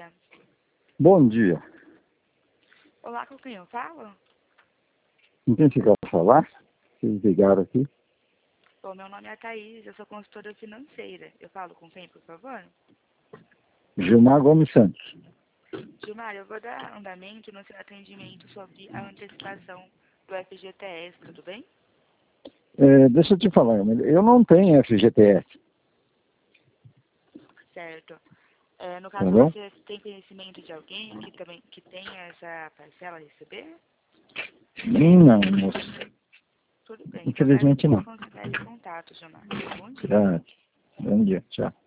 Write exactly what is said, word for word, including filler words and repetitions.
dia. Bom dia. Olá, com quem eu falo? Com quem você quer falar? Vocês ligaram aqui? Bom, meu nome é Thaís, eu sou consultora financeira. Eu falo com quem, por favor? Gilmar Gomes Santos. Gilmar, eu vou dar andamento no seu atendimento sobre a antecipação do F G T S, tudo bem? É, deixa eu te falar, eu não tenho F G T S. Certo. É, no Tá caso, bom? você tem conhecimento de alguém que também que tenha essa parcela a receber? Não, moço. Tudo bem, então peço Infelizmente que não. cancele o contato, Gilmar. Bom dia. Tá. Bom dia. Tchau.